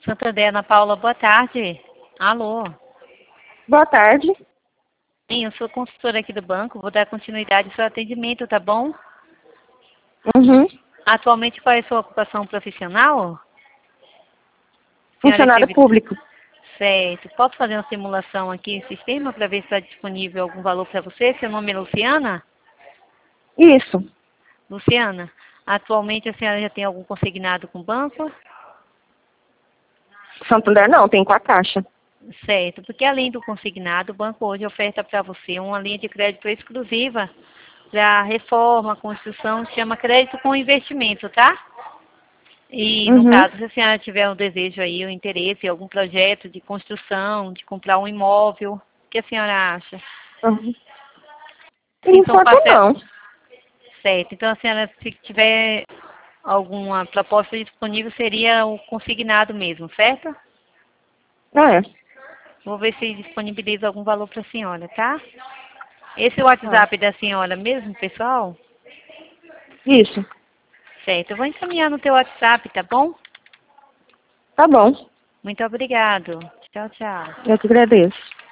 Santander, Ana Paula, boa tarde. Alô. Boa tarde. Sim, eu sou consultora aqui do banco, vou dar continuidade ao seu atendimento, tá bom? Uhum. Atualmente, qual é a sua ocupação profissional? Funcionário público. Certo. Posso fazer uma simulação aqui no sistema para ver se está disponível algum valor para você? Seu nome é Luciana? Isso. Luciana, atualmente a senhora já tem algum consignado com o banco? Santander não, tem com a Caixa. Certo, porque além do consignado, o banco hoje oferta para você uma linha de crédito exclusiva para reforma, construção, chama crédito com investimento, tá? E no caso, se a senhora tiver um desejo aí, um interesse em algum projeto de construção, de comprar um imóvel, o que a senhora acha? Uhum. Sim, Não importa não. Certo, então a senhora, se tiver alguma proposta disponível, seria o consignado mesmo, certo? É. Vou ver se disponibiliza algum valor para a senhora, tá? Esse é o WhatsApp da senhora mesmo, pessoal? Isso. Certo, eu vou encaminhar no teu WhatsApp, tá bom? Tá bom. Muito obrigado. Tchau, tchau. Eu que agradeço.